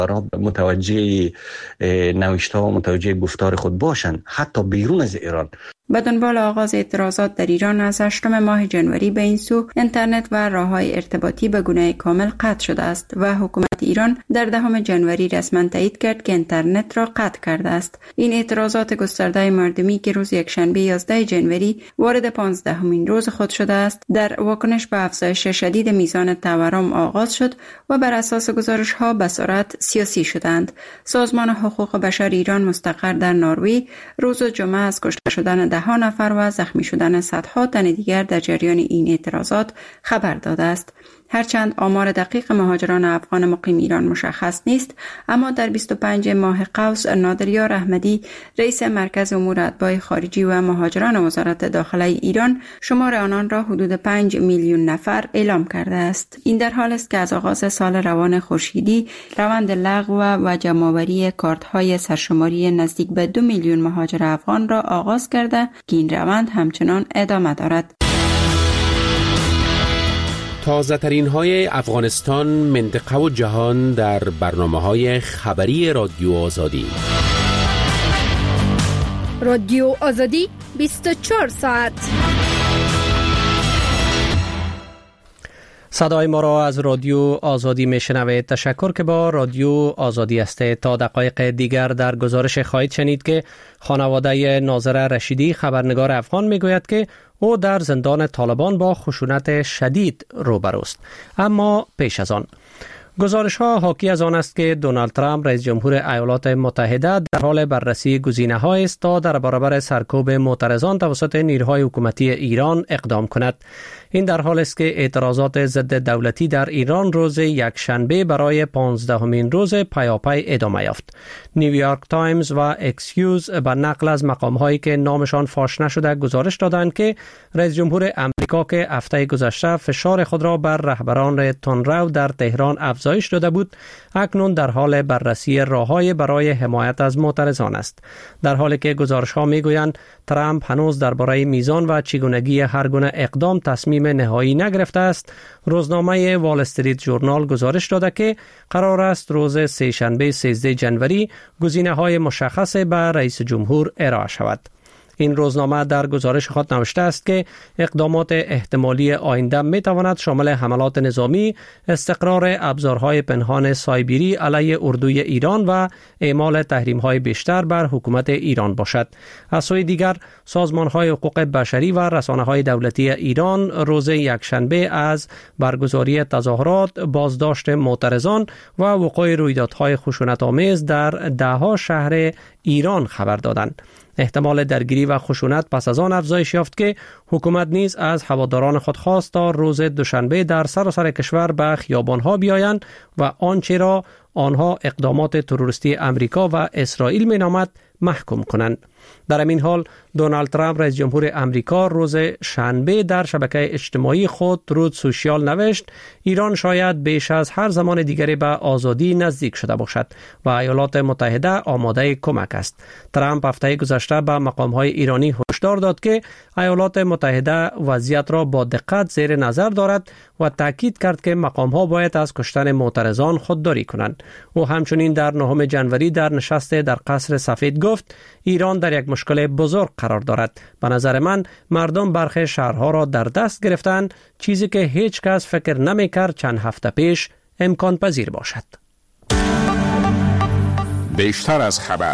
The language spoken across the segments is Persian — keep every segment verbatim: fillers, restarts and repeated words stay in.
را متوجه نوشته و متوجه گفتار خود باشند، حتی بیرون از ایران. به دنبال آغاز اعتراضات در ایران از هشتم ماه جنوری به این سو، اینترنت و راه‌های ارتباطی به گونه کامل قطع شده است و حکومت ایران در دهم جنوری رسما تایید کرد که اینترنت را قطع کرده است. این اعتراضات گسترده مردمی که روز یکشنبه یازده جنوری وارد پانزدهمین روز خود شده است، در واکنش به افزایش شدید میزان تورم آغاز شد و بر اساس گزارش‌ها به صورت سیاسی شدند. سازمان حقوق بشر ایران مستقر در نروژ روز جمعه از کشته شدن ده ها نفر و زخمی شدن صدها تن دیگر در جریان این اعتراضات خبر داده است. هرچند آمار دقیق مهاجران افغان مقیم ایران مشخص نیست، اما در بیست و پنجم ماه قوس نادریار احمدی رئیس مرکز امور اتباع خارجی و مهاجران وزارت داخله ایران شمار آنان را حدود پنج میلیون نفر اعلام کرده است. این در حال است که از آغاز سال روان خورشیدی روند لغو و جمع‌آوری کارت‌های سرشماری نزدیک به دو میلیون مهاجر افغان را آغاز کرده که این روند همچنان ادامه دارد. تازه ترین های افغانستان، منطقه و جهان در برنامه های خبری رادیو آزادی. رادیو آزادی بیست و چهار ساعت. صدای ما را از رادیو آزادی میشنوید. تشکر که با رادیو آزادی هستید. تا دقایق دیگر در گزارش خواهید شنید که خانواده ناظر رشیدی خبرنگار افغان میگوید که او در زندان طالبان با خشونت شدید روبروست. اما پیش از آن گزارش ها حاکی از آن است که دونالد ترامپ رئیس جمهور ایالات متحده در حال بررسی گزینه‌هایی است تا در برابر سرکوب معترضان توسط نیروهای حکومتی ایران اقدام کند. این در حال است که اعتراضات ضد دولتی در ایران روز یکشنبه برای پانزدهمین روز پیاپی ادامه یافت. نیویورک تایمز و اکسیوز به نقل از مقام‌هایی که نامشان فاش نشده گزارش دادند که رئیس جمهور امریکا که هفته گذشته فشار خود را بر رهبران تندرو در تهران افزایش داده بود، اکنون در حال بررسی راه‌های برای حمایت از معترضان است. در حالی که گزارش‌ها می‌گویند ترامپ هنوز درباره میزان و چگونگی هر گونه اقدام تصمیم نهایی نگرفته است، روزنامه وال استریت ژورنال گزارش داده که قرار است روز سه‌شنبه سیزده جنوری گزینه‌های مشخص به رئیس جمهور ارائه شود. این روزنامه در گزارش خود نوشته است که اقدامات احتمالی آینده می تواند شامل حملات نظامی، استقرار ابزارهای پنهان سایبری علیه اردوی ایران و اعمال تحریم‌های بیشتر بر حکومت ایران باشد. از سوی دیگر سازمان‌های حقوق بشری و رسانه‌های دولتی ایران روز یکشنبه از برگزاری تظاهرات، بازداشت معترضان و وقوع رویدادهای خشونت‌آمیز در ده‌ها شهر ایران خبر دادند. احتمال درگیری و خشونت پس از آن افزایش یافت که حکومت نیز از هواداران خود خواست تا روز دوشنبه در سراسر کشور به خیابان‌ها بیایند و آنچه را آنها اقدامات تروریستی امریکا و اسرائیل می‌نامد محکوم کنند. در همین حال دونالد ترامپ رئیس جمهور امریکا روز شنبه در شبکه اجتماعی خود ترود سوشیال نوشت ایران شاید بیش از هر زمان دیگری به آزادی نزدیک شده باشد و ایالات متحده آماده کمک است. ترامپ هفته گذشته به مقام‌های ایرانی هشدار داد که ایالات متحده وضعیت را با دقت زیر نظر دارد و تاکید کرد که مقام‌ها باید از کشتن معترضان خودداری کنند. او همچنین در نهم جنوری در نشست در قصر سفید گفت ایران در یک مشکل بزرگ قرار دارد. به نظر من مردم برخی شهرها را در دست گرفتند، چیزی که هیچ کس فکر نمی کرد چند هفته پیش امکان پذیر باشد. بیشتر از خبر.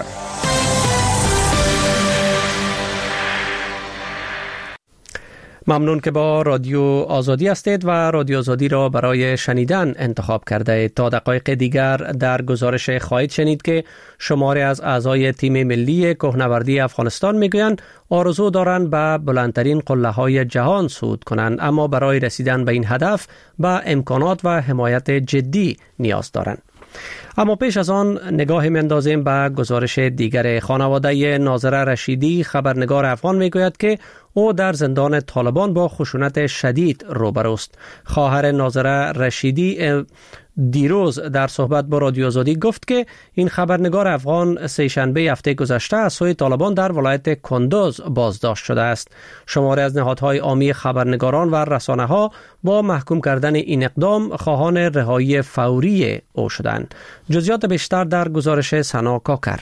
ممنون که با رادیو آزادی هستید و رادیو آزادی را برای شنیدن انتخاب کرده اید. تا دقایق دیگر در گزارش خواهید شنید که شماری از اعضای تیم ملی کوهنوردی افغانستان میگویند آرزو دارند به بلندترین قله های جهان صعود کنند، اما برای رسیدن به این هدف به امکانات و حمایت جدی نیاز دارند. اما پیش از آن نگاه می‌اندازیم به گزارش دیگر. خانواده ناظر رشیدی خبرنگار افغان میگوید که او در زندان طالبان با خشونت شدید روبروست. خواهر ناظر رشیدی دیروز در صحبت با رادیو آزادی گفت که این خبرنگار افغان سه‌شنبه هفته گذشته از سوی طالبان در ولایت کندوز بازداشت شده است. شماری از نهادهای عامی خبرنگاران و رسانه‌ها با محکوم کردن این اقدام خواهان رهایی فوری او شدند. جزئیات بیشتر در گزارش سنا کاکر.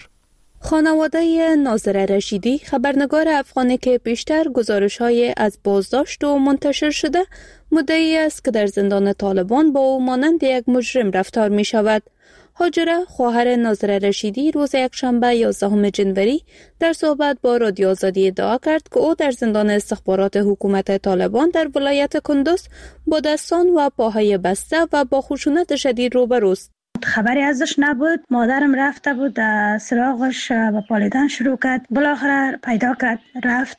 خانواده ناظر رشیدی، خبرنگار افغانی که بیشتر گزارش‌های از بازداشت و منتشر شده، مدعی است که در زندان طالبان با او مانند یک مجرم رفتار می شود. هاجره، خواهر ناظر رشیدی، روز یکشنبه یازدهم جنوری در صحبت با رادیو آزادی ادعا کرد که او در زندان استخبارات حکومت طالبان در ولایت کندوز با دستان و پاهای بسته و با خشونت شدید روبروست. خبری ازش نبود. مادرم رفته بود سراغش و پالیدن شروع کرد. بالاخره پیدا کرد، رفت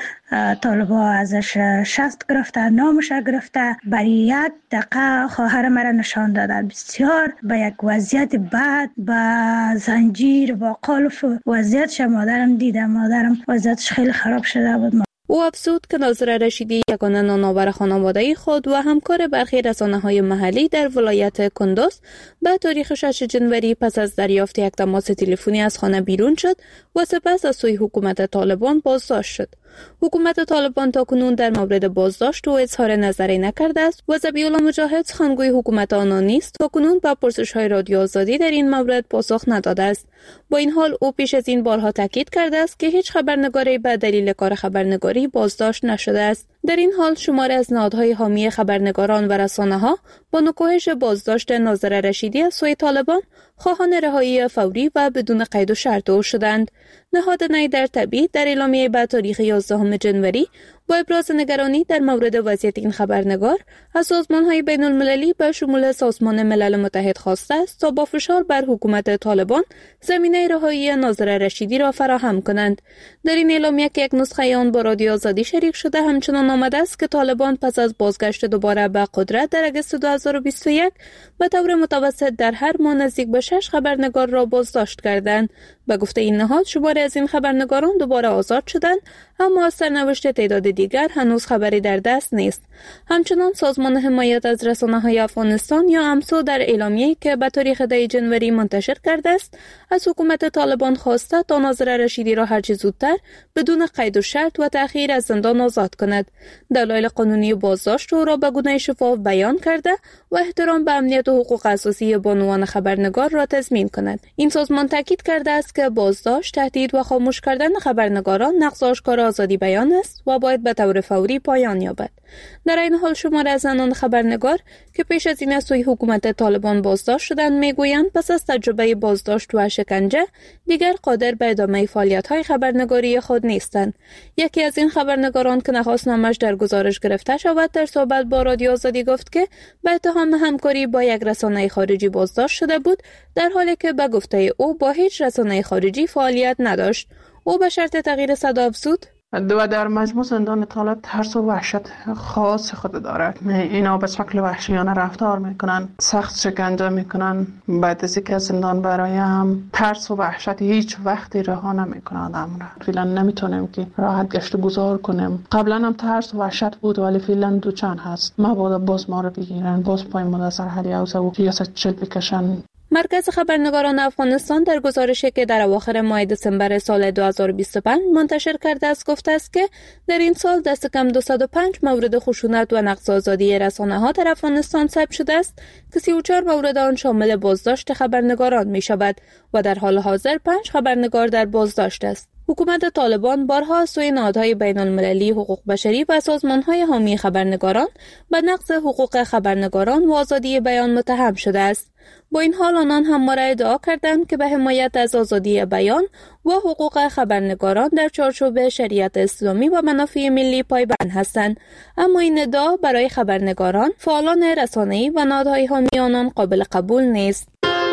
طالبا ازش شست گرفته، نامش گرفته. برای یک دقیقه خواهر مرا نشان داده. بسیار به یک وضعیت بد، به زنجیر و قلف وضعیتش مادرم دیده. مادرم وضعیتش خیلی خراب شده بود. او افزود که ناظر رشیدی یگانه نانآور خانواده خود و همکار برخی رسانه‌های محلی در ولایت کندوز به تاریخ شش جنوری پس از دریافت یک تماس تلفنی از خانه بیرون شد و سپس از سوی حکومت طالبان بازداشت شد. حکومت طالبان تاکنون در مورد بازداشت و اظهار نظری نکرده است و ذبیح‌الله مجاهد سخنگوی حکومت آنان نیست. تاکنون به پرسش‌های رادیو آزادی در این مورد پاسخ نداده است. با این حال او پیش از این بارها تاکید کرده است که هیچ خبرنگاری به دلیل کار خبرنگاری بازداشت نشده است. در این حال شماری از نهادهای حامی خبرنگاران و رسانه‌ها با نکوهش بازداشت ناظر رشیدی از سوی طالبان خواهان رهایی فوری و بدون قید و شرط او شدند. نهاد نیدر طبی در اعلامیه به تاریخ یازدهم جنوری با ابراز نگرانی در مورد وضعیت این خبرنگار از سازمان‌های بین‌المللی به شمول سازمان ملل متحد خواسته است تا با فشار بر حکومت طالبان زمینه رهایی ناظر رشیدی را فراهم کنند. در این اعلامیه که یک نسخه آن با رادیو آزادی شریک شده همچنان آمده است که طالبان پس از بازگشت دوباره به قدرت در اگست دو هزار و بیست و یک به طور متوسط در هر ماه نزدیک به شش خبرنگار را بازداشت کردند. به گفته این نهاد شماری از این خبرنگاران دوباره آزاد شدند، اما از سرنوشت تعداد دیگر هنوز خبری در دست نیست. همچنان سازمان حمایت از رسانه‌های افغانستان یا امسو در اعلامیه‌ای که به تاریخ ده جنوری منتشر کرده است از حکومت طالبان خواسته تا ناظر رشیدی را هرچه زودتر بدون قید و شرط و تأخیر از زندان آزاد کند. دلایل قانونی بازداشت او را به گونه شفاف بیان کرده و احترام به امنیت و حقوق اساسی بانوان خبرنگار را تضمین کند. این سازمان تاکید کرده است که بازداشت، تهدید و خاموش کردن خبرنگاران نقض آشکار آزادی بیان است و باید به طور فوری پایان یابد. در این حال شماری از زنان خبرنگار که پیش از این از سوی حکومت طالبان بازداشت شدند میگویند پس از تجربه بازداشت و شکنجه دیگر قادر به ادامه فعالیت‌های خبرنگاری خود نیستند. یکی از این خبرنگاران که نخواست نامش در گزارش گرفته شود در صحبت با رادیو آزادی گفت که به اتهام همکاری با یک رسانه خارجی بازداشت شده بود، در حالی که به گفته او با هیچ رسانه خارجی فعالیت نداشت. او به شرط تغییر صدا افزود: و در مجموع زندان طالب ترس و وحشت خاص خود دارد. اینا به شکل وحشیانه رفتار میکنن، سخت شکنجه میکنن. بعد از اینکه زندان برایم ترس و وحشت هیچ وقتی رها نمیکنه آدم را. فعلا نمیتونیم که راحت گشت گذار کنیم. قبلا هم ترس و وحشت بود ولی فعلا دو چند هست. مبادا باز ما رو بگیرن، باز پای ما در سر حلی اوزه و سیاست چل بکشن. مرکز خبرنگاران افغانستان در گزارشی که در اواخر ماه دسامبر سال دو هزار و بیست و پنج منتشر کرده است گفته است که در این سال دست کم دویست و پنج مورد خشونت و نقض آزادی رسانه‌ها در افغانستان ثبت شده است که سی و چهار مورد آن شامل بازداشت خبرنگاران می شود و در حال حاضر پنج خبرنگار در بازداشت است. حکومت طالبان بارها از سوی نهادهای بین‌المللی حقوق بشری و سازمان‌های حامی خبرنگاران به نقض حقوق خبرنگاران و آزادی بیان متهم شده است. با این حال آنان همواره ادعا کردند که به حمایت از آزادی بیان و حقوق خبرنگاران در چارچوب شریعت اسلامی و منافع ملی پایبند هستند، اما این ادعا برای خبرنگاران، فعالان رسانه‌ای و نهادهای حامی آنان قابل قبول نیست.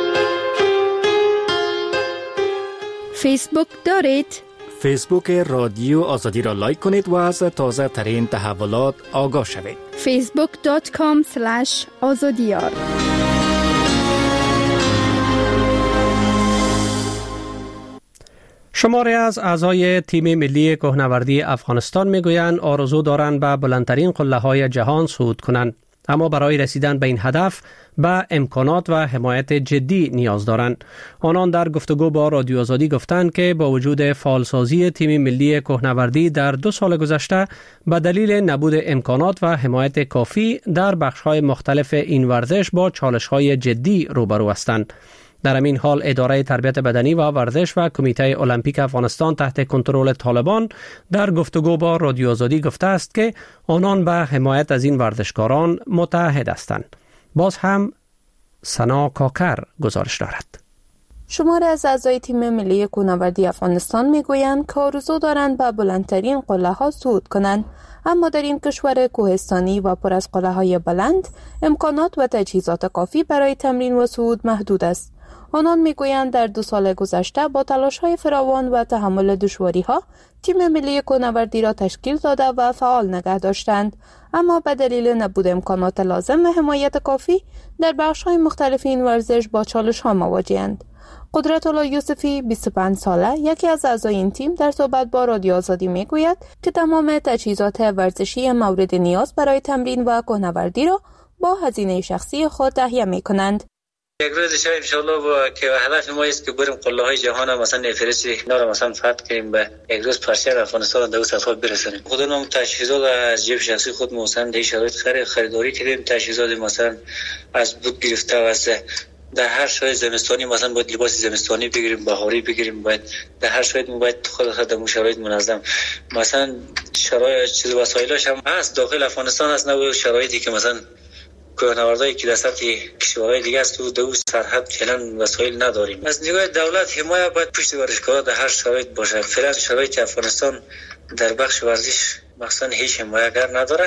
فیسبوک دارید؟ فیسبوک رادیو آزادی را لایک کنید و از تازه ترین تحولات آگاه شوید. فیسبوک دات کام اسلش آزادیار. شماری از اعضای تیم ملی کوهنوردی افغانستان میگویند آرزو دارند به بلندترین قله‌های جهان صعود کنند. اما برای رسیدن به این هدف به امکانات و حمایت جدی نیاز دارند. آنان در گفتگو با رادیو آزادی گفتند که با وجود فعالسازی تیم ملی کوهنوردی در دو سال گذشته به دلیل نبود امکانات و حمایت کافی در بخش‌های مختلف این ورزش با چالش‌های جدی روبرو هستند. در همین حال اداره تربیت بدنی و ورزش و کمیته المپیک افغانستان تحت کنترل طالبان در گفتگو با رادیو آزادی گفته است که آنان به حمایت از این ورزشکاران متعهد هستند. باز هم سنا کاکر گزارش دارد. شماری از اعضای تیم ملی کوهنوردی افغانستان میگویند که آرزو دارند به بلندترین قله‌ها صعود کنند، اما در این کشور کوهستانی و پر از قله‌های بلند امکانات و تجهیزات کافی برای تمرین و صعود محدود است. آنان میگویند در دو سال گذشته با تلاش‌های فراوان و تحمل دشواری‌ها تیم ملی کوهنوردی را تشکیل داده و فعال نگه داشتند، اما به دلیل نبود امکانات لازم و حمایت کافی در بخش‌های مختلف این ورزش با چالش‌ها مواجه‌اند. قدرت الله یوسفی بیست و پنج ساله یکی از اعضای این تیم در صحبت با رادیو آزادی میگوید که تمام تجهیزات ورزشی مورد نیاز برای تمرین و کوهنوردی را با هزینه شخصی خود تهیه می‌کنند. یک روز شاید انشالله با که هدف ما است که بریم قله های جهان مثلا نفرست اینا رو مثلا فتح کنیم، به یک روز پرچم افغانستان در سطح برسونیم. خودمون تجهیزات از جیب شخصی خود مثلا در شرایط خرید خریداری کردیم. تجهیزات مثلا از بود گرفته و از در هر شرایط زمستانی مثلا باید لباس زمستانی بگیریم، بهاری بگیریم، باید در هر شرایط باید خود خود در شرایط منظم مثلا شرایط چیز وسایلش هم هست داخل افغانستان هست، نه شرایطی که مثلا کوهنوردایی که در سطح کشورهای دیگه است تو دو سرحد فعلا وسایل نداریم. از نگاه دولت حمایت باید پشت ورزشکارا در هر شرایط باشه. فعلا شرایط افغانستان در بخش ورزش مثلا هیچ حمایتگر نداره.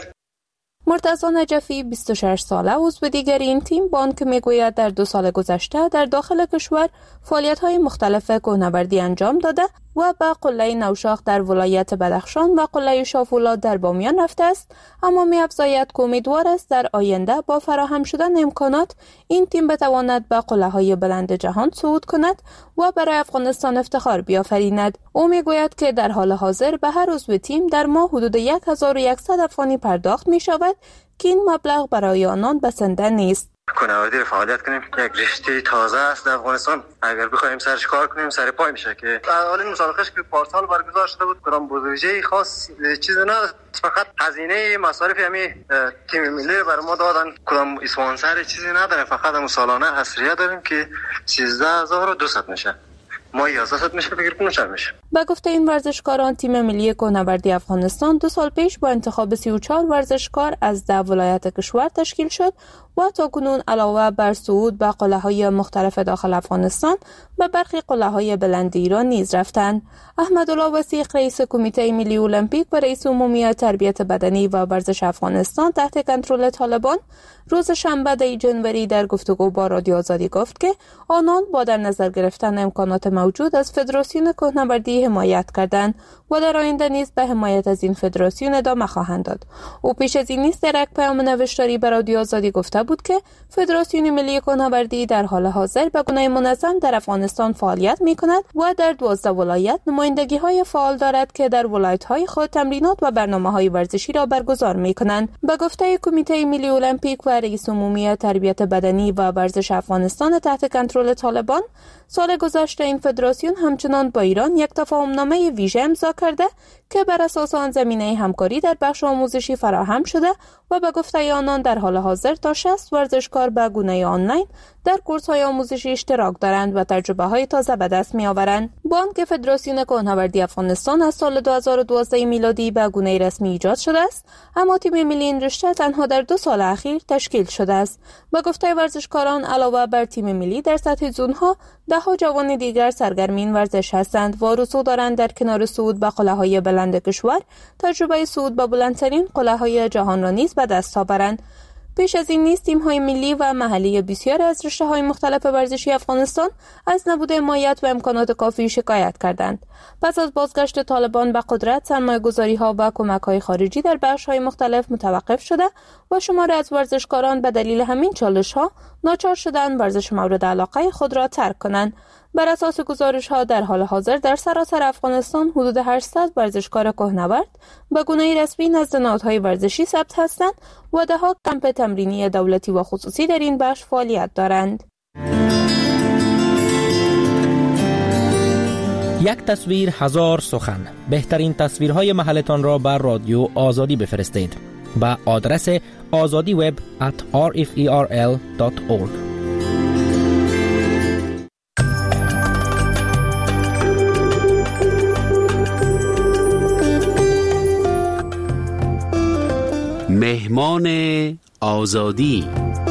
مرتضی نجفی بیست و شش ساله عضو دیگر این تیم بان که میگوید در دو سال گذشته در داخل کشور فعالیت‌های مختلف کوهنوردی انجام داده و به قله نوشاخ در ولایت بدخشان و قله شافولاد در بامیان رفته است، اما می‌افزاید که امیدوار است در آینده با فراهم شدن امکانات این تیم بتواند به قله‌های بلند جهان صعود کند و برای افغانستان افتخار بیافریند. او میگوید که در حال حاضر به هر عضو تیم در ماه حدود هزار و صد افغانی پرداخت می‌شود که این مبلغ برای آنان بسنده نیست. کوهنوردی رو فعالیت کنیم یک رشته تازه است در افغانستان، اگر بخوایم سرش کار کنیم سر پای میشه که اولین مسابقهش که پارسال برگزار شده بود کدام بودجه خاص چیز نداشت، فقط هزینه مصارف همین تیم ملی بر ما دادن، کدام اسپانسر چیزی نداره، فقط هم سالانه حصریه داریم که سیزده هزار و دویست میشه، ما یازده میشه فکر کنم چند میشه. به گفته این ورزشکاران تیم ملی کوهنوردی افغانستان دو سال پیش با انتخاب سی و چهار ورزشکار از ده ولایت کشور تشکیل شد و تاکنون علاوه بر صعود به قله‌های مختلف داخل افغانستان به برخی قله‌های بلند ایران نیز رفتند. احمدالله وثیق رئیس کمیته ملی المپیک و رئیس عمومی تربیت بدنی و ورزش افغانستان تحت کنترل طالبان روز شنبه ده جنوری در گفتگو با رادیو آزادی گفت که آنان با در نظر گرفتن امکانات موجود از فدراسیون کوهنوردی حمایت کردند و در آینده نیز به حمایت از این فدراسیون ادامه خواهند داد. او پیش از این نیز در یک پیام نوشتاری به رادیو آزادی گفته بود که فدراسیون ملی کوهنوردی در حال حاضر به گونه منظم در افغانستان فعالیت می‌کند و در دوازده ولایت نمایندگی‌های فعال دارد که در ولایت‌های خود تمرینات و برنامه‌های ورزشی را برگزار می‌کنند. به گفته کمیته ملی المپیک و رئیس عمومی تربیت بدنی و ورزش افغانستان تحت کنترل طالبان، سال گذشته این فدراسیون همچنان با ایران یک تفاهمنامه ویژه امضا کرده که بر اساس آن زمینه همکاری در بخش آموزشی فراهم شده و به گفته آنان در حال حاضر تا شصت ورزشکار به گونه آنلاین در کورس‌های آموزشی اشتراک دارند و تجربه‌های تازه به دست می‌آورند. بانک فدراسیون کوهنوردی افغانستان از سال دو هزار و دوازده میلادی به گونه رسمی ایجاد شده است، اما تیم ملی این رشته تنها در دو سال اخیر تشکیل شده است. به گفته ورزشکاران علاوه بر تیم ملی در سطح زون‌ها ده‌ها جوان دیگر سرگرم این ورزش هستند و آرزو دارند در کنار صعود به قله‌های بلند کشور تجربه صعود به بلندترین قله‌های جهان را نیز به دست آورند. پیش از این نیز تیم‌های ملی و محلی بسیاری از رشته‌های مختلف ورزشی افغانستان از نبود حمایت و امکانات کافی شکایت کردند. پس از بازگشت طالبان به قدرت، سرمایه‌گذاری‌ها و کمک‌های خارجی در بخش‌های مختلف متوقف شده و شماری از ورزشکاران به دلیل همین چالش‌ها ناچار شدند ورزش مورد علاقه خود را ترک کنند. بر اساس گزارش ها در حال حاضر در سراسر افغانستان حدود هشتصد ورزشکار کوهنورد به گونه رسمی نزد نهادهای ورزشی ثبت هستند و دهها کمپ تمرینی دولتی و خصوصی در این بخش فعالیت دارند. یک تصویر هزار سخن. بهترین تصویرهای محلتان را بر رادیو آزادی بفرستید با آدرس آزادی وب ات آر اف ای آر ال دات اورگ. مهمان آزادی.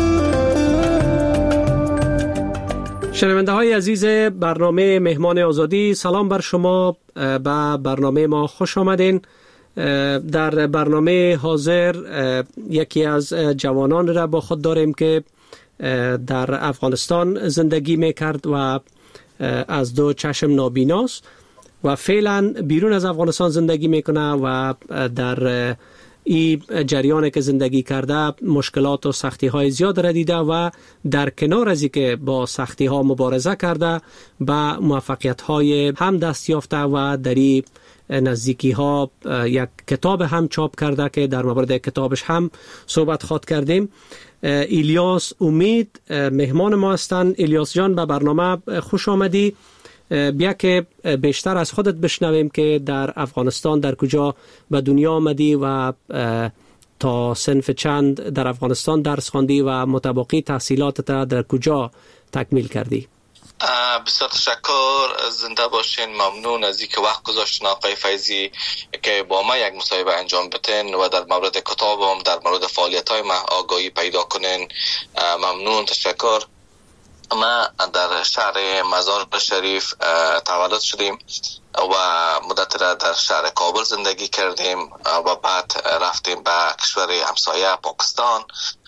شنونده های عزیز برنامه مهمان آزادی، سلام بر شما. به برنامه ما خوش آمدین. در برنامه حاضر یکی از جوانان را با خود داریم که در افغانستان زندگی میکرد و از دو چشم نابیناست و فعلا بیرون از افغانستان زندگی میکنه و در این جریان که زندگی کرده مشکلات و سختی های زیاد را دیده و در کنار از که با سختی ها مبارزه کرده به موفقیت های هم دست یافته و در این نزدیکی ها یک کتاب هم چاپ کرده که در مورد کتابش هم صحبت خواد کردیم. الیاس امید مهمان ما هستند. الیاس جان، به برنامه خوش آمدی. بیا که بیشتر از خودت بشنویم که در افغانستان در کجا به دنیا آمدی و تا صنف چند در افغانستان درس خواندی و متبقی تحصیلاتت در کجا تکمیل کردی؟ بسیار تشکر، زنده باشین. ممنون از اینکه وقت گذاشتین آقای فیضی که با ما یک مصاحبه انجام بدین و در مورد کتابم در مورد فعالیت‌های ما آگاهی پیدا کنین. ممنون، تشکر. ما در شهر مزار شریف تولد شدیم و مدت را در شهر کابل زندگی کردیم و بعد رفتیم به کشور همسایه پاکستان،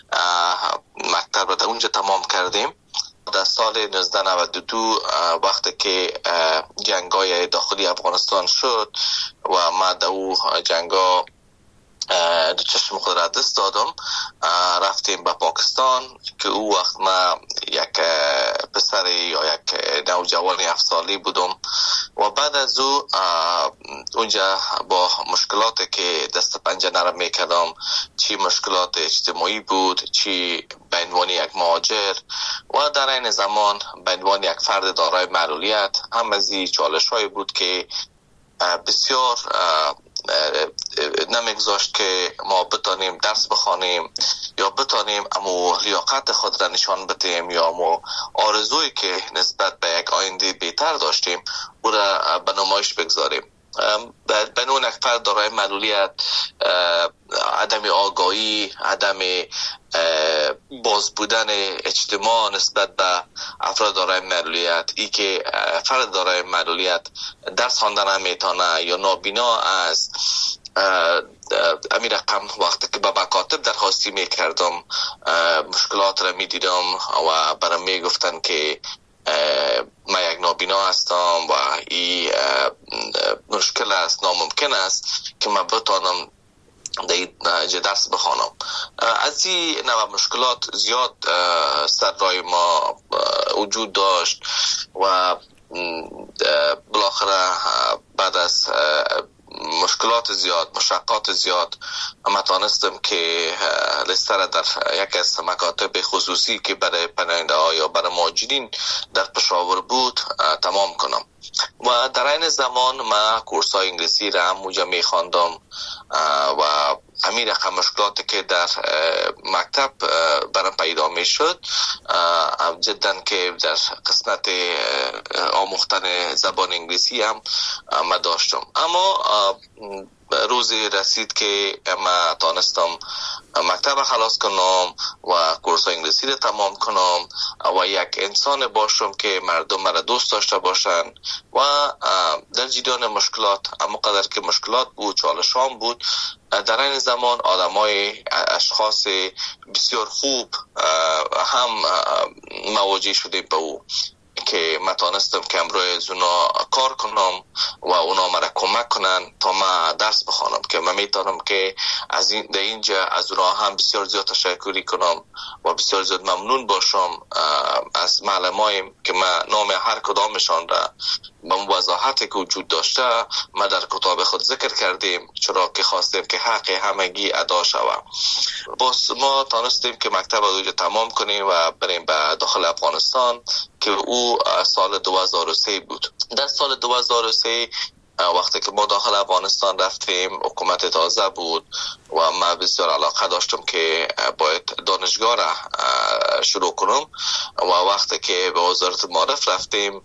مکتب را در اونجا تمام کردیم. در سال نوزده نود و دو وقتی که جنگ‌های داخلی افغانستان شد و ما در او جنگ‌ها دو چشم خود را دست دادم، رفتیم به پاکستان که او وقت ما یک پسر یا یک نوجوان هفت سالی بودم و بعد از او اونجا با مشکلاتی که دست پنجه نرم میکردم، چی مشکلات اجتماعی بود، چی به عنوان یک مهاجر و در این زمان به عنوان یک فرد دارای معلولیت، هم از این چالش‌های بود که بسیار نمیگذاشت که ما بتانیم درس بخوانیم یا بتانیم امو لیاقت خود را نشان بدیم یا امو آرزویی که نسبت به یک آینده بهتر داشتیم او را به نمایش بگذاریم. به نوع یک فرد دارای معلولیت، عدم آگاهی، عدم باز بودن اجتماع نسبت به افراد دارای معلولیت، ای که فرد دارای معلولیت درس خواندن نمیتونه یا نابینا است، امی رقم وقتی که به مکاتب درخواستی میکردم مشکلات را میدیدم و برام میگفتن که ما یک نابینا هستم و این مشکل است، ناممکن است که من بتانم در درس بخوانم. از این نوع مشکلات زیاد سر رای ما وجود داشت و بالاخره بعد از مشکلات زیاد، مشقات زیاد، اما تانستم که لستر در یک از مکاتب خصوصی که برای پناهنده ها یا برای مهاجرین در پشاور بود تمام کنم و در این زمان ما کورس های انگلیسی را هم موجه می خواندم و همین رقم مشکلاتی که در مکتب برام پیدا می شد جدا که در قسمت آموختن زبان انگلیسی هم ما داشتم. اما روزی رسید که ما تانستم مکتب خلاص کنم و کورس انگلیسی رو تمام کنم و یک انسان باشم که مردم مرا دوست داشته باشن و در جریان مشکلات، اما قدر که مشکلات بود، چالشان بود، در این زمان آدمای اشخاص بسیار خوب هم مواجه شدیم به او که من تانستم که امروی از اونا کار کنم و اونا مرا کمک کنن تا من درس بخوانم که من میتونم که از این در اینجا از اونا هم بسیار زیاد تشکری کنم و بسیار زیاد ممنون باشم از معلمایم که من نام هر کدامشان را به وضاحتی که وجود داشته ما در کتاب خود ذکر کردیم، چرا که خواستیم که حق همگی ادا شود. باز ما تانستیم که مکتب رو تمام کنیم و بریم به داخل افغانستان که او سال دو هزار و سه بود. در سال دو هزار و سه وقتی که ما داخل افغانستان رفتیم حکومت تازه بود و من بسیار علاقه داشتم که باید دانشگاه را شروع کنم و وقتی که به وزارت معارف رفتیم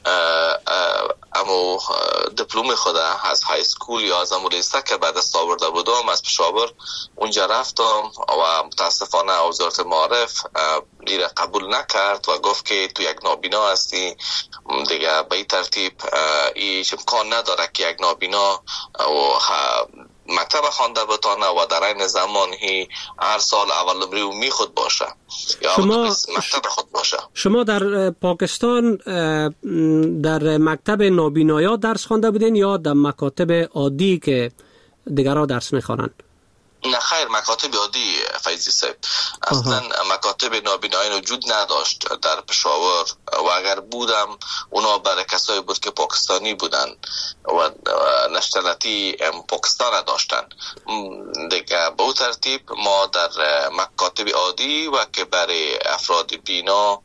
اما دیپلم خود از های اسکول یا از امو لیسه که بعد از آورده بودم از پشاور اونجا رفتم و متاسفانه وزارت معارف ایره قبول نکرد و گفت که تو یک نابینا هستی دیگه به این ترتیب ایش امکان نداره که یک نابینا و مکتب خوانده بتانه و در این زمان هی هر سال اول نمره او می خود باشه یا شما مکتب خود باشه. شما در پاکستان در مکتب نابینایا درس خوانده بودین یا در مکاتب عادی که دیگرها درس میخوانند؟ نه خیر، مکاتب عادی فیضی صاحب. اصلا مکاتب نابینایی وجود نداشت در پشاور و اگر بودم اونا برای کسایی بود که پاکستانی بودن و نشنالیتی پاکستان داشتن دیگه. به اون ترتیب ما در مکاتب عادی و که برای افراد بینا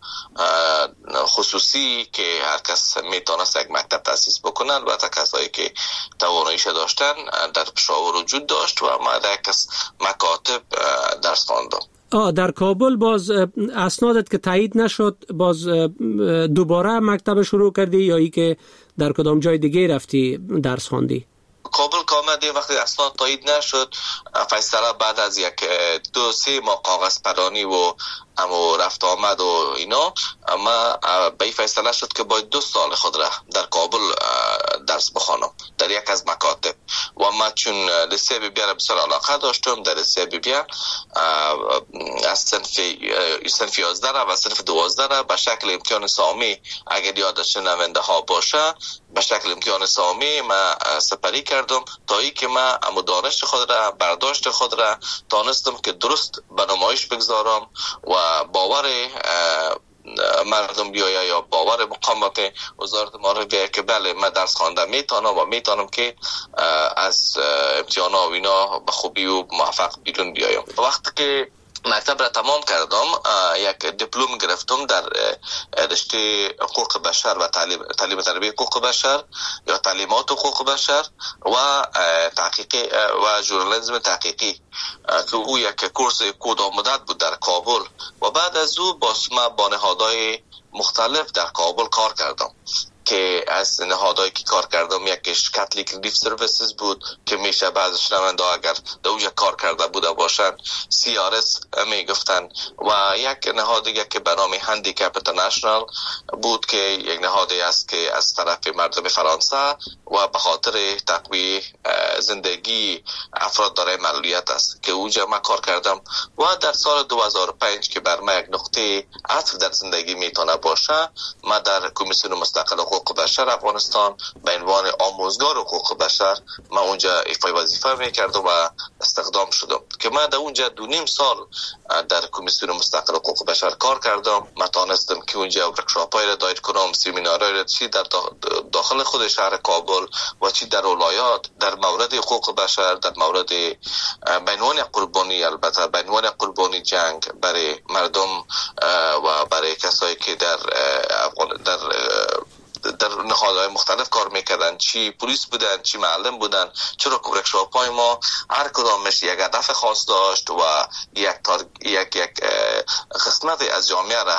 خصوصی که هر کس میتونست یک مکتب تاسیس بکنن، البته کسایی که تواناییش داشتن در پشاور وجود داشت و ما در کس مکاتب درس خواندم. آه در کابل باز اسنادت که تایید نشد باز دوباره مکتب شروع کردی یا ای که در کدام جای دیگه رفتی درس خواندی؟ کابل که آمدیم وقتی اسناد تایید نشد فیصله بعد از یک دو سه ماه کاغذ پرانی و اما رفت آمد و اینا اما به این فیصله شد که باید دو سال خود را در کابل درس بخوانم در یک از مکاتب و ما چون لیسه بی بی را بسیار علاقه داشتم در لیسه بی بی از صنف صنف یازده را و صنف دوازده را به شکل امتحان سامی اگر یادش شنونده ها باشه به شکل امتحان سامی ما سپری کردم تا ای که ما اما دانش خود را برداشت خود را دانستم که درست به نمایش بگذارم و باور مردم بیایه یا باور مقامات وزارت معارف بیایه که بله من درس خوانده میتونم و میتونم که از امتحان ها و اینا به خوبی و موفق بیرون بیایم. وقتی که مکتب را تمام کردم یک دیپلم گرفتم در رشته حقوق بشر و تعلیم تعلیم تربیت حقوق بشر یا تعلیمات حقوق بشر و تحقیقی و ژورنالیسم تحقیقی که او یک کورس کوتاه مدت بود در کابل و بعد از او با با نهادهای مختلف در کابل کار کردم که از نهادهایی که کار کردم یکیش کاتولیک ریلیف سرویسز بود که میشه بعض شنونده اگر در اونجا کار کرده بوده باشن سی آر اس میگفتن و یک نهاد دیگه که به نام هندیکپ اینترنشنال بود که یک نهادی است که از طرف مردم فرانسه و به خاطر تقویت زندگی افراد دارای معلولیت است که اونجا من کار کردم و در سال دو هزار و پنج که بر من یک نقطه عطف در زندگی میتونه باشه من در کمیسیون مستقل حقوق بشر افغانستان به عنوان آموزگار حقوق بشر من اونجا ایفای وظیفه میکردم و استخدام شدم که من در اونجا دو نیم سال در کمیسیون مستقل حقوق بشر کار کردم. من تانستم که اونجا ورکشاپ‌های را دایر کنم، سمینارهای را چی در داخل خود شهر کابل و چی در ولایات در مورد حقوق بشر، در مورد به عنوان قربانی البته به عنوان قربانی جنگ برای مردم و برای کسایی که در در در نهادهای مختلف کار میکردن، چی پلیس بودن چی معلم بودن، چرا که ورکشاپ‌های ما هر کدامش یک هدف خاص داشت و یک تار... یک یک قسمت از جامعه را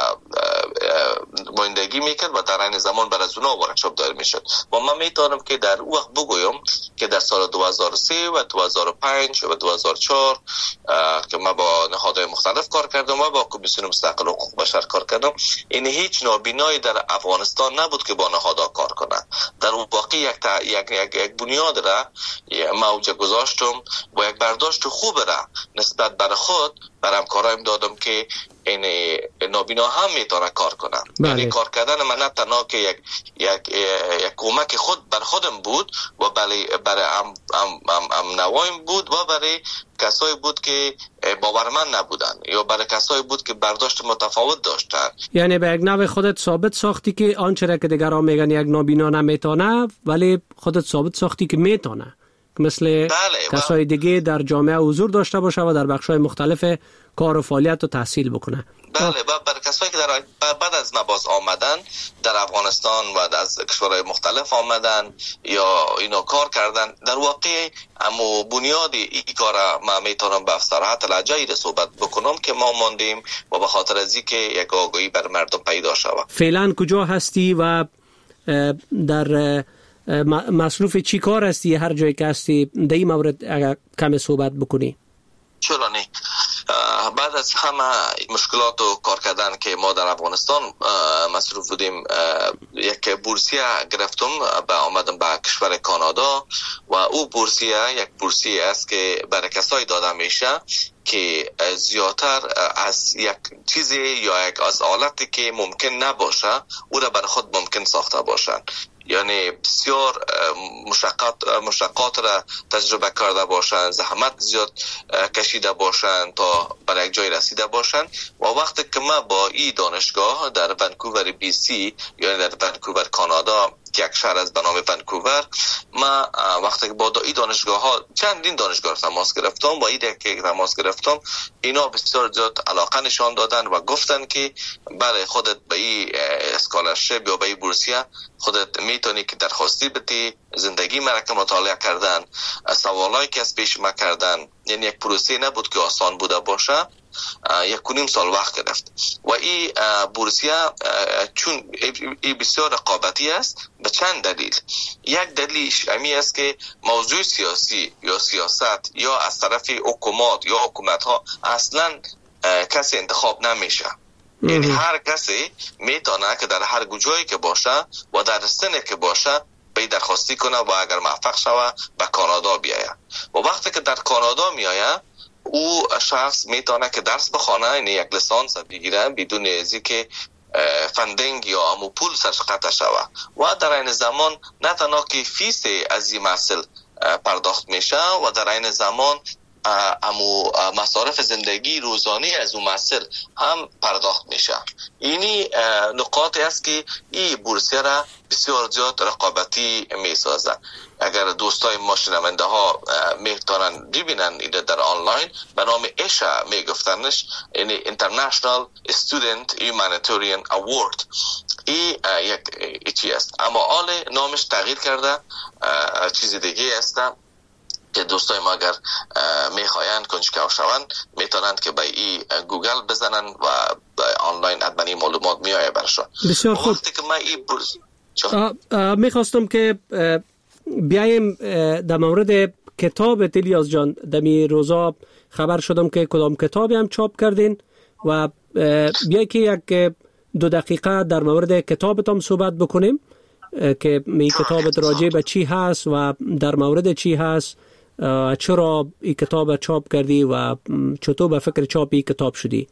نمایندگی میکرد و در این زمان بر از اونها ورکشاپ دایر میشد و من میتونم که در اون وقت بگویم که در سال دو هزار و سه و دو هزار و پنج و دو هزار و چهار که من با نهادهای مختلف کار کردم و با کمیسیون مستقل حقوق بشر کار کردم، این هیچ نابینایی در افغانستان نبود که با نهادها کار کنه. در اون واقع یک, تا... یک... یک... یک بنیاد را ما اوجا گذاشتم و یک برداشت خوب را نسبت بر خود بر همکارایم دادم که این نابینا هم میتونه کار کنن. یعنی کار کردن من نه تنها که یک یک یک کمک خود بر خودم بود و برای برای ام ام ام, ام نوایم بود و برای کسایی بود که باورمند نبودن یا برای کسایی بود که برداشت متفاوت داشتن. یعنی به یک نوع خودت ثابت ساختی که آنچه را که دیگران میگن یک نابینا نمیتونه، ولی خودت ثابت ساختی که میتونه، مثل بله کسای دیگه در جامعه حضور داشته باشه و در بخش‌های مختلف کار و فعالیت و تحصیل بکنه. بله، و برای کسایی که در بعد از نباز آمدن در افغانستان و از کشورهای مختلف آمدن یا اینو کار کردن، در واقع اما بنیاد این کار ما میتونم به صراحت لهجه‌ای صحبت بکنم که ما ماندیم و به خاطر از اینکه یک آگاهی بر مردم پیدا شود. فعلا کجا هستی و در مصروف چی کار هستی؟ هر جایی که هستی در این مورد اگر کم صحبت بکنی. چرا نه؟ بعد از همه مشکلات و کار کردن که ما در افغانستان مصروف بودیم، یک بورسیه گرفتم و آمدم به کشور کانادا و او بورسیه یک بورسیه است که برای کسایی داده میشه که زیادتر از یک چیزی یا یک از آلتی که ممکن نباشه او را بر خود ممکن ساخته باشن. یعنی بسیار مشقات مشقات را تجربه کرده باشند، زحمت زیاد کشیده باشند تا برای یک جای رسیده باشند و وقتی که ما با این دانشگاه در ونکوور بی سی، یعنی در ونکوور کانادا که یک شهر از به نام ونکوور، ما وقتی که با این دانشگاه ها چندین دانشگاه تماس گرفتم و ایده که تماس گرفتم، اینا بسیار زیاد علاقه نشان دادن و گفتن که برای خودت به این اسکالرشپ یا به این بورسیه خودت میتونی که درخواستی بدی. زندگی مرا که مطالعه کردن، سوالایی که از پیش ما کردن، یعنی یک پروسه نبود که آسان بوده باشه. یک و نیم سال وقت گرفت و این بورسیه چون این بسیار رقابتی است به چند دلیل. یک دلیلش امی است که موضوع سیاسی یا سیاست یا از طرف حکومت یا حکومت ها اصلا کسی انتخاب نمیشه. یعنی هر کسی میتونه که در هر جایی که باشه و در سنی که باشه به درخواستی کنه و اگر موفق شوه به کانادا بیایه و وقتی که در کانادا میایه او شخص میتونه که درس بخونه، یعنی یک لیسانس بگیره بدون ازی که فندینگ یا امو پول سرش قطع شوه و در این زمان نه تنها که فیس از این محصول پرداخت میشه و در این زمان امو مصارف زندگی روزانه از اون محصول هم پرداخت میشه. اینی نقاطی است که این بورسیه را بسیار زیاد رقابتی میسازه. اگر دوستای ما شنونده ها میتونن ببینن ایده در آنلاین، به نام ایشا میگفتنش، یعنی International Student Humanitarian Award. این یک چی است، اما حال نامش تغییر کرده، چیز دیگه است که دوستای ما اگر میخواین کنجکاو شوند میتونند که به این گوگل بزنن و آنلاین ادمنی معلومات میایه برشون. بسیار خوب. وقتی که من این پرس... میخواستم که بیایم در مورد کتاب الیاس جان. دمی روزا خبر شدم که کدام کتابی هم چاپ کردین و بیایی که یک دو دقیقه در مورد کتابتان صحبت بکنیم که می کتابت راجع به چی هست و در مورد چی هست، چرا این کتاب چاپ کردی و چطور به فکر چاپ این کتاب شدی؟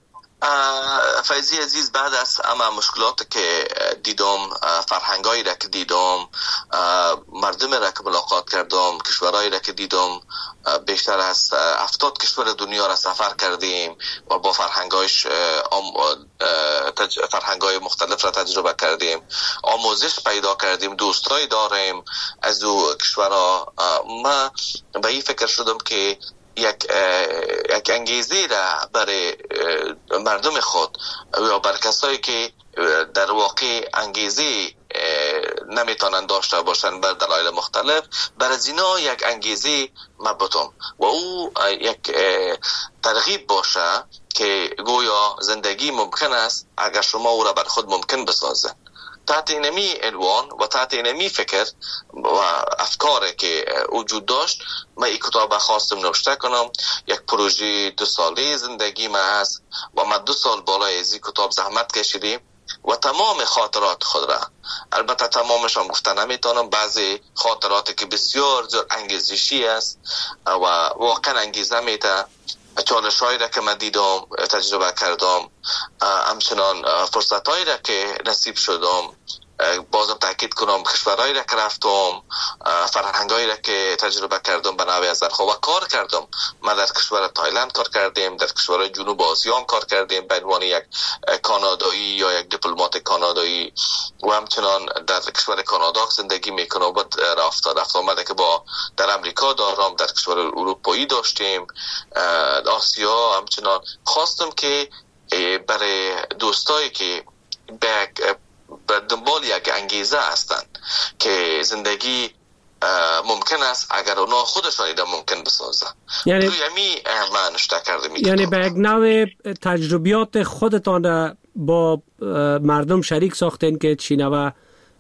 فیضی عزیز، بعد از اما مشکلات که دیدم، فرهنگایی را که دیدم، مردم را که ملاقات کردم، کشورهایی را که دیدم، بیشتر از هفتاد کشور دنیا را سفر کردیم و با فرهنگایش فرهنگای مختلف را تجربه کردیم، آموزش پیدا کردیم، دوستایی داریم از او کشورها. ما به این فکر شدم که یک یک انگیزه را برای مردم خود یا برای کسایی که در واقع انگیزه نمیتونن داشته باشن بر دلایل مختلف، برای اینا یک انگیزه مبتم و او یک ترغیب باشه که گویا زندگی ممکن است اگر شما او را بر خود ممکن بسازه. تحت اینمی عنوان و تحت اینمی فکر و افکاری که وجود داشت، من این کتاب خواستم نوشته کنم. یک پروژه دو ساله زندگی من هست و من دو سال بالای از این کتاب زحمت کشیدیم و تمام خاطرات خود را، البته تمامش هم گفته نمیتونم، بعضی خاطراتی که بسیار زیاد انگیزشی است و واقعا انگیزه میده چالش هایی را که من دیدم تجربه کردم، همچنان فرصت هایی را که نصیب شدم، بازم تاکید کنم کشورهایی را که رفتم، فرهنگایی را که تجربه کردم به نوع از و کار کردم. من در کشور تایلند کار کردیم، در کشور جنوب آسیا هم کار کردیم به عنوان یک کانادایی یا یک دیپلمات کانادایی و همچنان در کشور کانادا زندگی میکنم و رفت رفت آمده که با در امریکا دارم، در کشور اروپایی داشتیم، آسیا. همچنان خواستم که برای دوستایی که به به دنبال یک انگیزه هستند که زندگی ممکن است اگر اونا خودشان ایده ممکن بسازن، یعنی روی امی من نشته کرده می یعنی به یک نوع تجربیات خودتان را با مردم شریک ساختین که چینه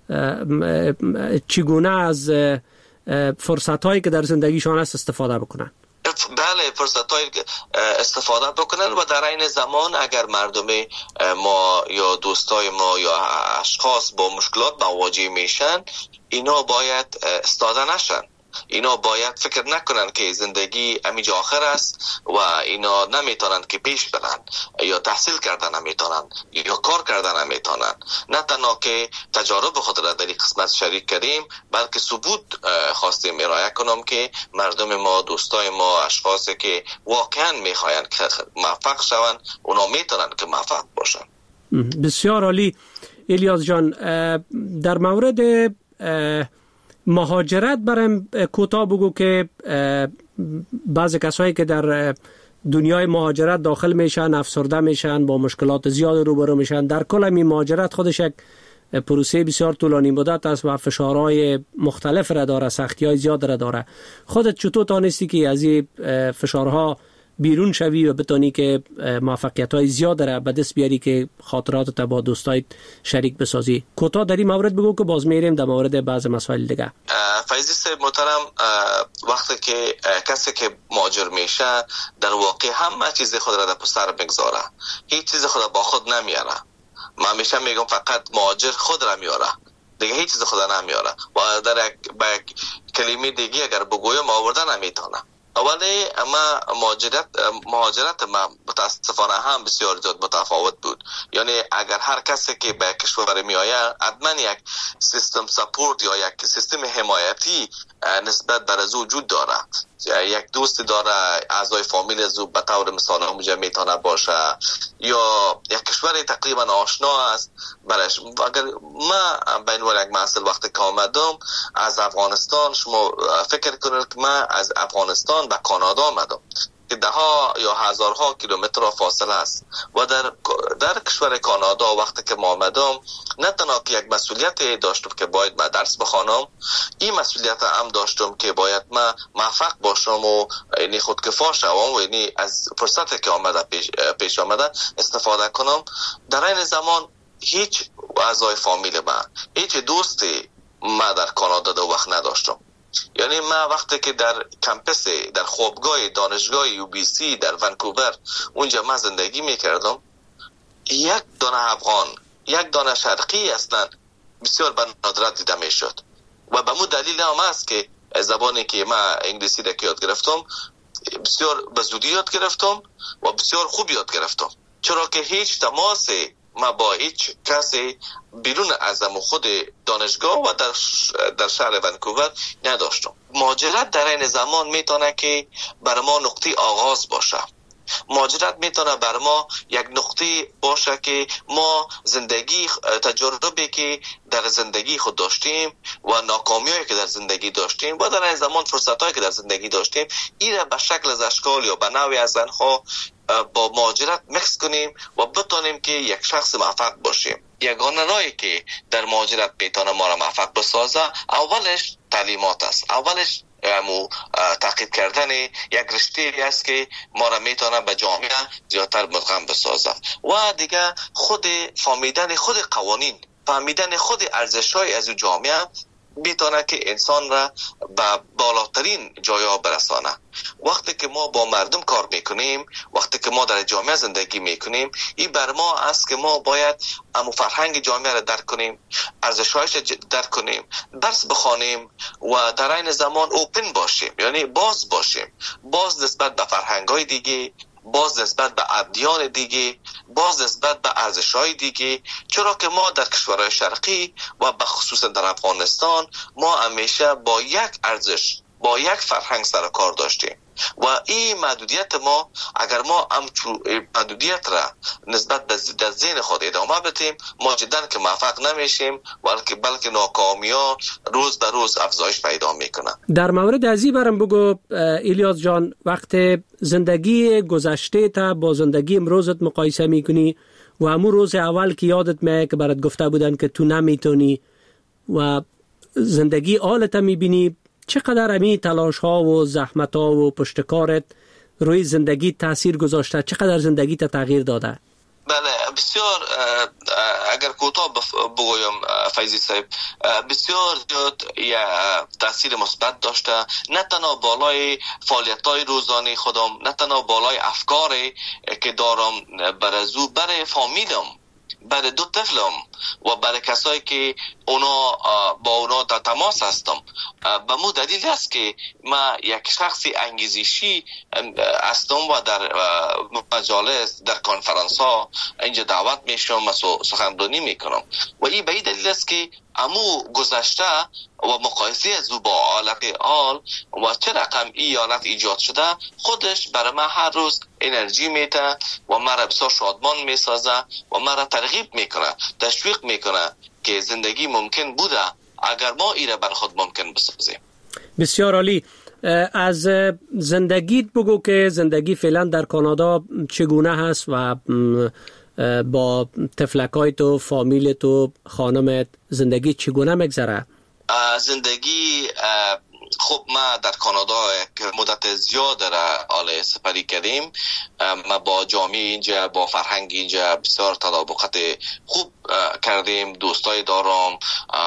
چگونه از فرصت هایی که در زندگیشان است استفاده بکنن. بله، فرصت های استفاده بکنن و در این زمان اگر مردم ما یا دوستای ما یا اشخاص با مشکلات مواجه میشن، اینا باید استاده نشن، اینا باید فکر نکنن که زندگی همینجا آخر است و اینا نمیتونن که پیش برن یا تحصیل کردن نمیتونن یا کار کردن نمیتونن. نه تنها که تجارب خود را در این قسمت شریک کردیم، بلکه ثبوت خواستیم ارائه کنم که مردم ما، دوستای ما، اشخاصی که واقعا میخواین که موفق شون، اونا میتونن که موفق باشن. بسیار عالی. الیاس جان، در مورد مهاجرت برام کوتاه بگو که بعض کسایی که در دنیای مهاجرت داخل میشن افسرده میشن، با مشکلات زیاد روبرو میشن. در کل این مهاجرت خودش یک پروسه بسیار طولانی مدت است و فشارهای مختلف را داره، سختی‌های زیاد را داره. خودت چطور تانستی که از این فشارها بیرون شوی و بتونی که موفقیت‌های زیاد را به دست بیاری که خاطراتت با دوستایت شریک بسازی؟ کوتاه در این مورد بگو که باز میریم در مورد بعض مسائل دیگه. فیضی صاحب محترم، وقتی که کسی که مهاجر میشه در واقع همه چیز خود را در پشت سر میگذاره، هیچ چیز خود با خود نمیاره. من همیشه میگم فقط مهاجر خود را میاره، دیگه هیچ چیز خود نمیاره و در یک با یک کلمه دیگه اگر بگویم آوردن نمیتونه. اولی اما مهاجرت مهاجرت ما متاسفانه هم بسیار زیاد متفاوت بود. یعنی اگر هر کسی که به کشور می آید حتما یک سیستم سپورت یا یک سیستم حمایتی نسبت بر از وجود داره. یک دوست داره، اعضای فامیل از به طور مثال اونجا میتونه باشه، یا یک کشور تقریبا آشنا است برش. اگر ما بین یک مسئله وقتی که آمدم از افغانستان، شما فکر کنید که من از افغانستان به کانادا آمدم که ده ها یا هزارها کیلومتر فاصله است و در در کشور کانادا وقتی که ما آمدم نه تنها که یک مسئولیت داشتم که باید من درس بخوانم، این مسئولیت هم داشتم که باید من موفق باشم و یعنی خودکفا شوم و یعنی از فرصتی که آمده پیش, پیش آمده استفاده کنم. در این زمان هیچ اعضای فامیل من، هیچ دوستی من در کانادا دو وقت نداشتم. یعنی من وقتی که در کمپس، در خوابگاه دانشگاه یو بی سی در ونکوور اونجا من زندگی میکردم، یک دانه افغان، یک دانه شرقی اصلا بسیار به ندرت دیده میشد و به مو دلیل هم است که زبانی که من انگلیسی را یاد گرفتم بسیار به زودی یاد گرفتم و بسیار خوب یاد گرفتم، چرا که هیچ تماس ما با هیچ کسی بیرون از خود دانشگاه و در در شهر ونکوور نداشتم. مهاجرت در این زمان میتونه که بر ما نقطه آغاز باشه. مهاجرت میتونه بر ما یک نقطه باشه که ما زندگی، تجربه که در زندگی خود داشتیم و ناکامیایی که در زندگی داشتیم و در این زمان فرصتایی که در زندگی داشتیم، این به شکل از اشکال یا به نوعی از آنها با مهاجرت مکس کنیم و بتونیم که یک شخص موفق باشیم. یگانه راهی که در مهاجرت میتونه ما را موفق بسازه اولش تعلیمات است، اولش امو تحقیق کردن یک رشته است که ما را میتونه به جامعه زیادتر مدغم بسازه و دیگه خود فهمیدن خود قوانین، فهمیدن خود ارزش‌های از جامعه میتونه که انسان را به بالاترین جایا برسانه. وقتی که ما با مردم کار میکنیم، وقتی که ما در جامعه زندگی میکنیم، این بر ما است که ما باید امو فرهنگ جامعه را درک کنیم، ارزش‌هایش را درک کنیم، درس بخوانیم و در این زمان اوپن باشیم، یعنی باز باشیم، باز نسبت به فرهنگ‌های دیگه، باز نسبت به ادیان دیگه، باز نسبت به ارزش‌های دیگه، چرا که ما در کشورهای شرقی و به خصوص در افغانستان ما همیشه با یک ارزش، با یک فرهنگ سر کار داشتیم و این محدودیت ما اگر ما همچون محدودیت را نسبت به ذهن خود ادامه بدیم ما جدا که موفق نمیشیم بلکه بلکه ناکامی ها روز به روز افزایش پیدا میکنه. در مورد ازی برام بگو الیاس جان، وقت زندگی گذشته تا با زندگی امروزت مقایسه میکنی و همون روز اول که یادت میاد که برات گفته بودن که تو نمیتونی و زندگی حالت میبینی، چقدر امی تلاش ها و زحمت ها و پشتکارت روی زندگی تاثیر گذاشته؟ چقدر زندگی تا تغییر داده؟ بله بسیار. اگر کوتاه بگویم فیضی صاحب، بسیار زیاد تاثیر مثبت داشته، نه تنها بالای فعالیت‌های روزانه خودم، نه تنها بالای افکاری که دارم برازو برای فامیلم، برای دو طفلم و برای کسایی که اونا با اونا در تماس هستم. به مو دلیل است که ما یک شخصی انگیزشی هستم و در مجالس، در کنفرانس ها اینجا دعوت میشم و سخنرانی میکنم و این به این دلیل است که امو گذشته و مقایسه از او با حالت حال و چه رقم این حالت ایجاد شده خودش برای من هر روز انرژی میده و مرا بسیار شادمان میسازه و مرا ترغیب میکنه، تشویق میکنه که زندگی ممکن بوده اگر ما ایره بر خود ممکن بسازیم. بسیار عالی. از زندگیت بگو که زندگی فعلا در کانادا چگونه هست و با تفلکای تو، فامیل تو، خانمت زندگی چگونه میگذره؟ زندگی خب ما در کانادا یک مدت زیاد را حال سپری کردیم. ما با جامعه اینجا، با فرهنگ اینجا بسیار تطابقات خوب کردیم. دوستای دارم،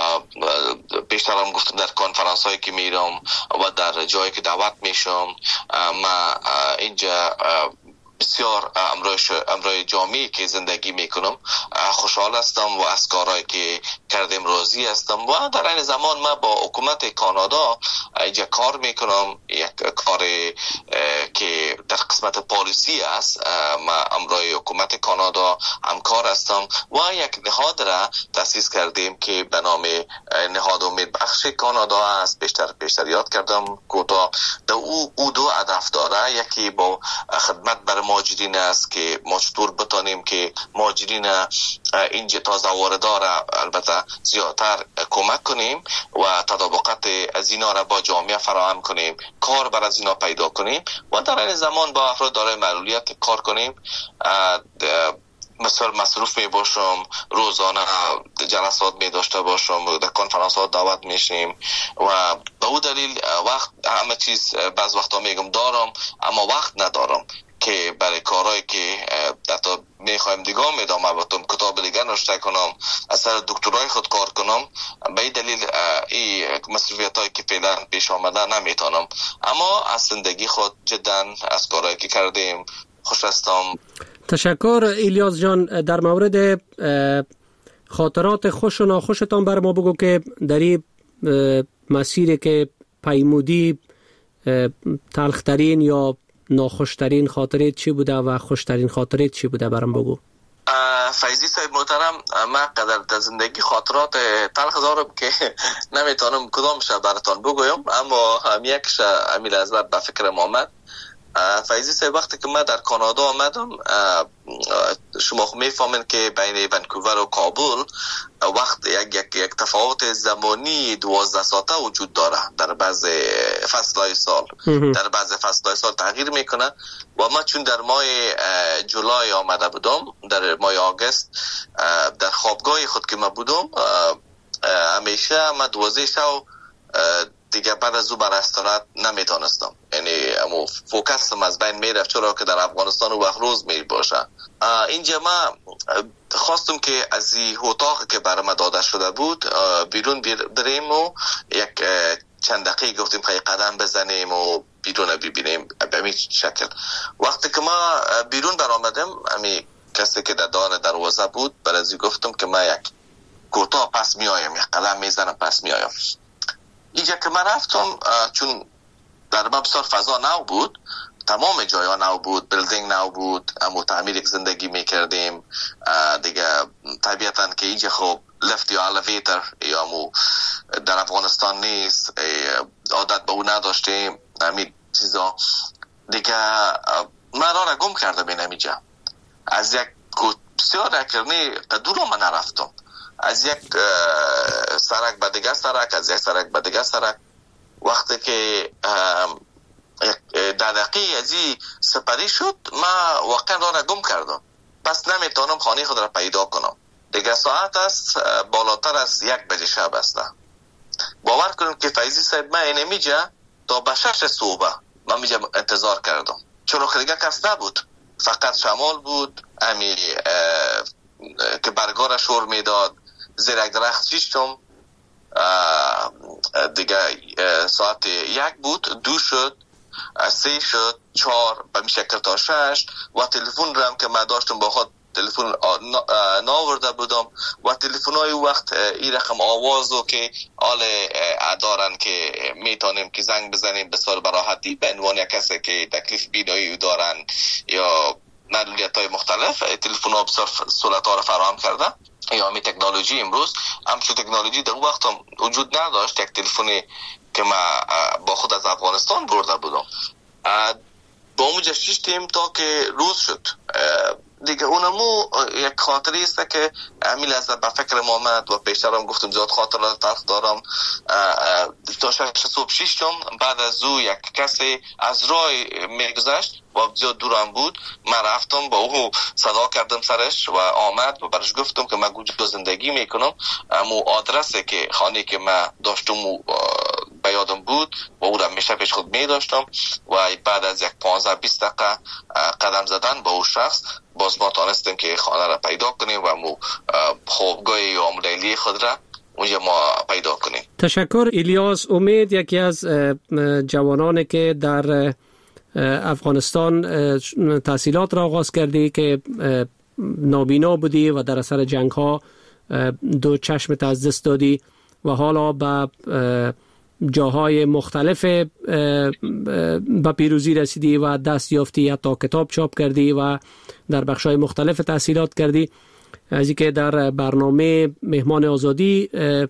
پیشترم گفتم در کنفرانس هایی که میرم و در جایی که دعوت میشم ما اینجا بسیار امروی جامعی که زندگی میکنم خوشحال هستم و از کارهایی که کردیم راضی هستم و در این زمان ما با حکومت کانادا اینجا کار میکنم، یک کار که در قسمت پالیسی است. ما امروی حکومت کانادا همکار هستم و یک نهاد را تأسیس کردیم که به نام نهاد امید بخش کانادا است. بیشتر بیشتر یاد کردم کوتاه. در او او دو هدف داره، یکی با خدمت بر مهاجرین است که ما چطور بتانیم که مهاجرین اینجا تازه واردار البته زیادتر کمک کنیم و تطابقات از اینا را با جامعه فراهم کنیم، کار بر از اینا پیدا کنیم و در این زمان با افراد دارای معلولیت کار کنیم. مثلا مصروف می باشم، روزانه جلسات می داشته باشم، در کنفرانس ها دعوت میشیم و به او دلیل وقت همه چیز بعض وقتا میگم دارم اما وقت ندارم که برای کارهایی که حتی میخوایم دیگه میدام باتم کتاب دیگه نوشته کنم، از سر دکترای خود کار کنم. به این دلیل این مسئولیت هایی که فعلا پیش آمده نمیتونم، اما از زندگی خود جدا از کارهایی که کردیم خوش هستم. تشکر الیاس جان. در مورد خاطرات خوش و ناخوشتان بر ما بگو که در این مسیری که پیمودی تلخترین یا ناخوشترین خاطرت چی بوده و خوشترین خاطرت چی بوده برام بگو. فیضی صاحب محترم، من قدر در زندگی خاطرات تلخ دارم که نمیتونم کدامش براتون بگویم، اما هم یکش امیل ازبر به فکر آمد. فیضی صاحب وقتی که من در کانادا آمدم شما خب میفهمین که بین ونکوور و کابل وقت یک, یک, یک تفاوت زمانی دوازده ساعته وجود داره. در بعض فصلهای سال در بعض فصلهای سال تغییر میکنه و من چون در ماه جولای آمده بودم، در ماه آگست در خوابگاه خود که من بودم همیشه من دوازده شو دیگه بعد از او بر استراحت نمیتونستم، یعنی امو فوکسم از بین میرفت، چرا که در افغانستان وقت روز می باشه. اینجا ما خواستم که از این اتاق که برای ما داده شده بود بیرون بریم و یک چند دقیقه گفتیم خیلی قدم بزنیم و بیرون ببینیم به همین شکل. وقتی که ما بیرون برآمدم امی کسی که در دان دروازه بود برای گفتم که ما یک کوتاه پس میایم، یک قدم میزنم پس میایم. اینجا که من رفتم چون در ما بسیار فضا نو بود تمام جایا نو بود، بیلدینگ نو بود، اما تعمیر یک زندگی میکردیم دیگه. طبیعتاً که اینجا خب لفت یا الیویتر یا مو در افغانستان نیست، عادت به اون نداشتیم همین چیزا دیگه. من را را گم کرده بینم اینجا. از یک بسیار اکرنی دور من نرفتم، از یک سرک به دیگه سرک، از یک سرک به دیگه سرک. وقتی که در دقیقه ازی سپری شد ما واقعا را را گم کردم، پس نمیتونم خانه خود را پیدا کنم. دیگه ساعت است بالاتر از یک بجه شب است. باور کنیم که فیضی صاحب من اینمی جا تا به شش صبح من میجا انتظار کردم، چون دیگه کس نبود، فقط شمال بود امی که برگار شور میداد. زیر یک درخت شیشتم دیگه. ساعت یک بود، دو شد، سه شد، چهار به میشکل تا شش. و تلفن رم که من داشتم با خود تلفن ناورده بودم و تلفن های وقت این رقم آوازو که آل دارن که میتونیم که زنگ بزنیم بسیار براحتی به عنوان یک کسی که تکلیف بینایی دارن یا معلولیت های مختلف. تلفن ها بسیار سهولت ها را فراهم کرده. یا می تکنولوژی امروز همچون تکنولوژی در وقت هم وجود نداشت. یک تلفنی که ما با خود از افغانستان برده بودم با اونجا شیشتیم تا که روز شد دیگه. اونمو یک خاطری است که امیل از به فکر ما آمد و پیشتر هم گفتم زیاد خاطرات تلخ دارم. تا شش صبح شیشتم، بعد از او یک کسی از راه میگذشت و زیاد دورم بود. من رفتم با او صدا کردم سرش و آمد و برش گفتم که من کجا زندگی میکنم. امو آدرسی که خانه که من داشتم به یادم بود و او را میشه پیش خود میداشتم و بعد از یک پانزده بیست دقیقه قدم زدن با او شخص باز ما تانستیم که خانه را پیدا کنیم و مو خوابگاه یا لیلی خود را اونجا ما پیدا کنیم. تشکر الیاس. امید یکی از جوانانی که در افغانستان تحصیلات را آغاز کردی که نابینا بودی و در اثر جنگ ها دو چشمت از دست دادی و حالا به جاهای مختلف به پیروزی رسیدی و دست یافتی، حتی کتاب چاپ کردی و در بخش‌های مختلف تحصیلات کردی. از اینکه در برنامه مهمان آزادی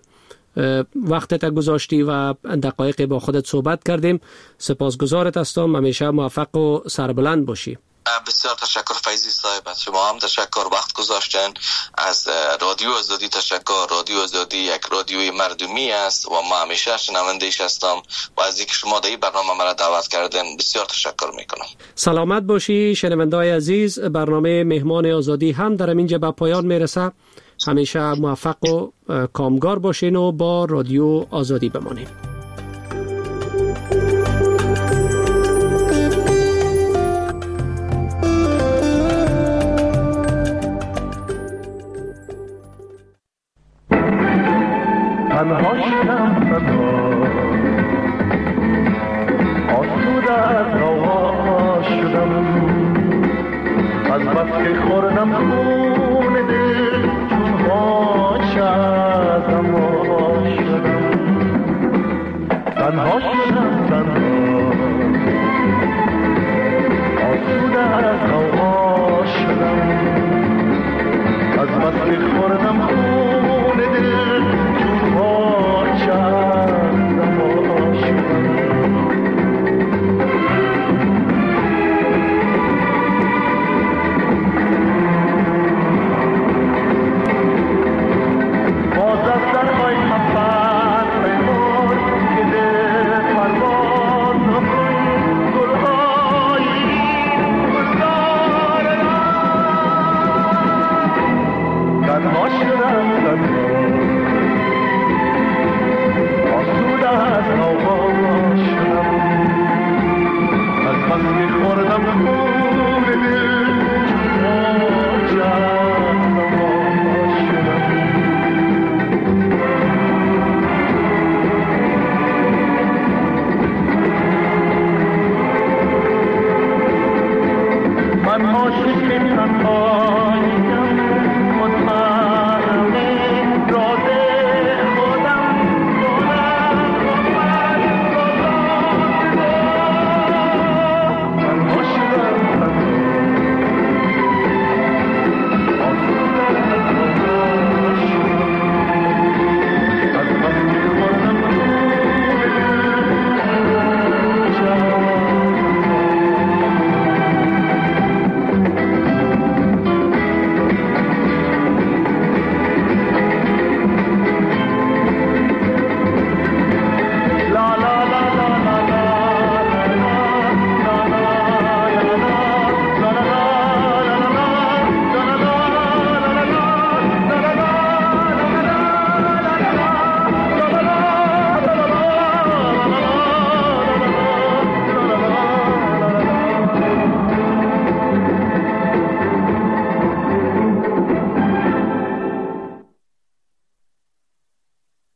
وقتت گذاشتی و دقایق با خودت صحبت کردیم، سپاسگزارت هستم. همیشه موفق و سربلند باشی. بسیار تشکر فیضی صاحب، از شما هم تشکر وقت گذاشتن. از رادیو آزادی تشکر. رادیو آزادی یک رادیوی مردمی است و ما همیشه شنونده‌اش هستم و از اینکه شما در این برنامه مرا دعوت کردن بسیار تشکر میکنم. سلامت باشی شنونده‌های عزیز. برنامه مهمان آزادی هم در اینجا به پایان میرسه. همیشه موفق و کامگار باشین و با رادیو آزادی بمانید. تنها شدم تنها آسوده از هوا شدم، از بس که خوردم خون دل چون هاش از هوا شدم. تنها